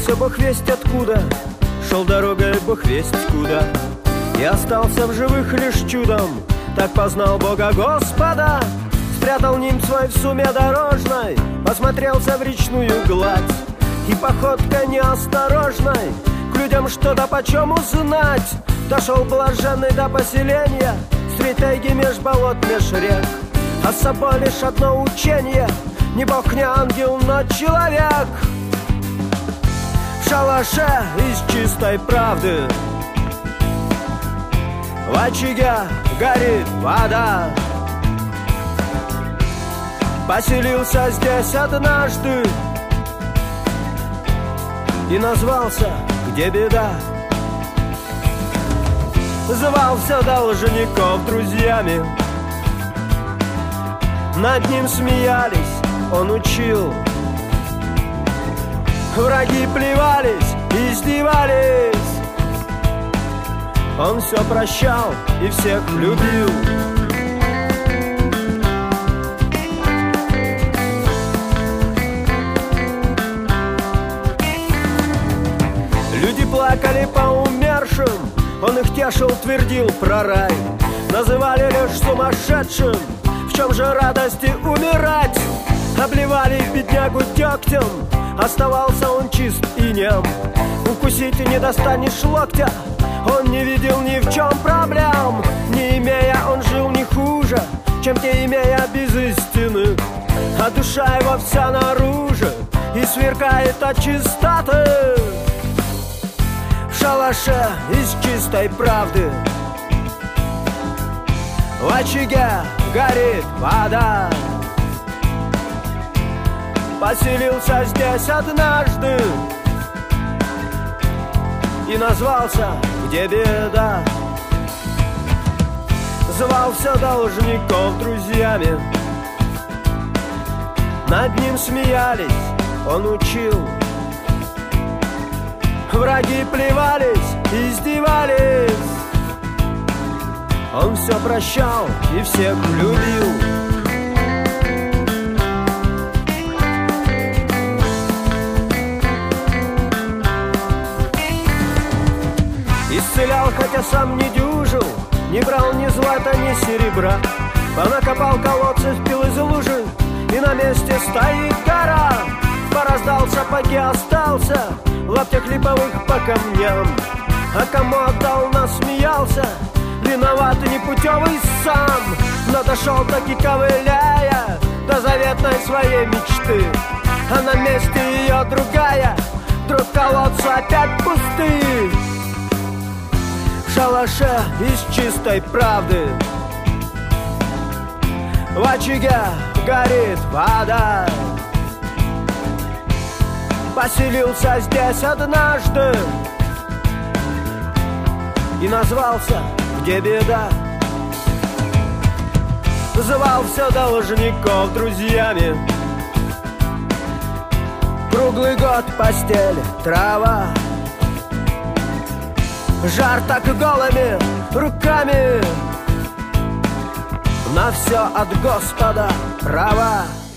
Явился Бог весть откуда, шел дорогой Бог весть куда, и остался в живых лишь чудом. Так познал Бога Господа, спрятал нимб свой в суме дорожной, посмотрелся в речную гладь, и походкой неосторожной к людям что-то почем узнать. Дошел блаженный до поселения средь тайги меж болот, меж рек, а с собой лишь одно учение: не Бог, не ангел, но человек. В шалаше из чистой правды, в очаге горит вода. Поселился здесь однажды и назвался «Где беда?». Звался должников друзьями, над ним смеялись, он учил. Враги плевались, издевались, он все прощал и всех любил. Люди плакали по умершим, он их тешил, твердил про рай. Называли лишь сумасшедшим, в чем же радости умирать? Обливали беднягу дегтем, оставался он чист и нем. Укусить не достанешь локтя, он не видел ни в чем проблем. Не имея, он жил не хуже, чем те, имея без истины. А душа его вся наружу и сверкает от чистоты. В шалаше из чистой правды, в очаге горит вода. Поселился здесь однажды и назвался «Где беда?». Звал все должников друзьями, над ним смеялись, он учил. Враги плевались, издевались, он все прощал и всех любил. Исцелял, хотя сам не дюжил, не брал ни злата, ни серебра. Понакопал колодцев, пил из лужи, и на месте стоит гора. Пораздал сапоги, остался в лаптях липовых по камням. А кому отдал, насмеялся, виноват и непутевый сам. Но дошел таки, ковыляя, до заветной своей мечты, а на месте ее другая, вдруг колодцы опять пусты. В шалаше из чистой правды, в очаге горит вода. Поселился здесь однажды и назвался «Где беда?». Звал все должников друзьями, круглый год постель, трава, жар так голыми руками, на все от Господа права.